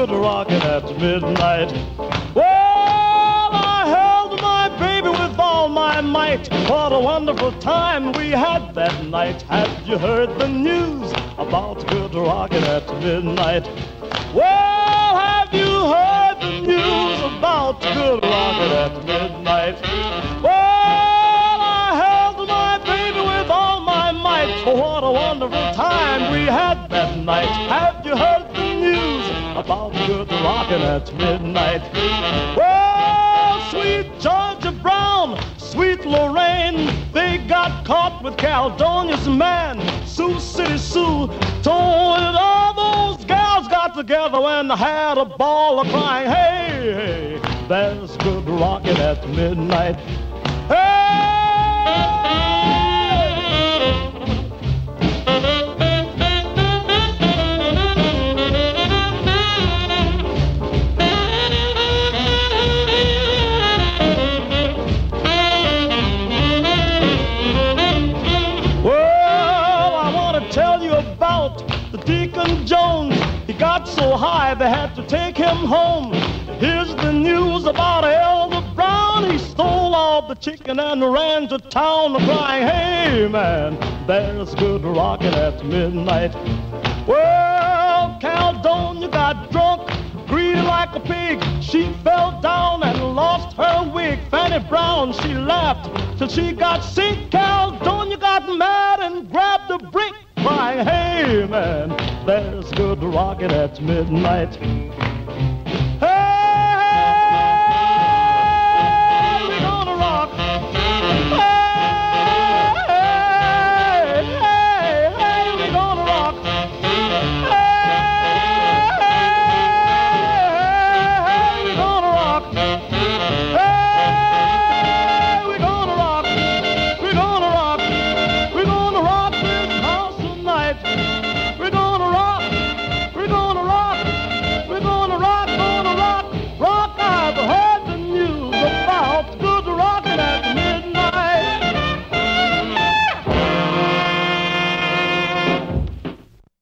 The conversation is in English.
good rocking at midnight. Well, I held my baby with all my might. What a wonderful time we had that night. Have you heard the news about good rocking at midnight? Well, have you heard the news about good rocking at midnight? Well, I held my baby with all my might. What a wonderful time we had that night. Have you heard the news about good rocking at midnight? Well, sweet Georgia Brown, sweet Lorraine, they got caught with Caledonia's man. Sioux City Sue told it all. Those gals got together and had a ball of crying. Hey, hey, there's good rocking at midnight. Hey! Deacon Jones, he got so high they had to take him home. Here's the news about Elder Brown. He stole all the chicken and ran to town crying, hey man, there's good rocking at midnight. Well, Caledonia got drunk, greedy like a pig. She fell down and lost her wig. Fanny Brown, she laughed till she got sick. Caledonia got mad and grabbed a brick, crying, hey man, there's good rocking at midnight.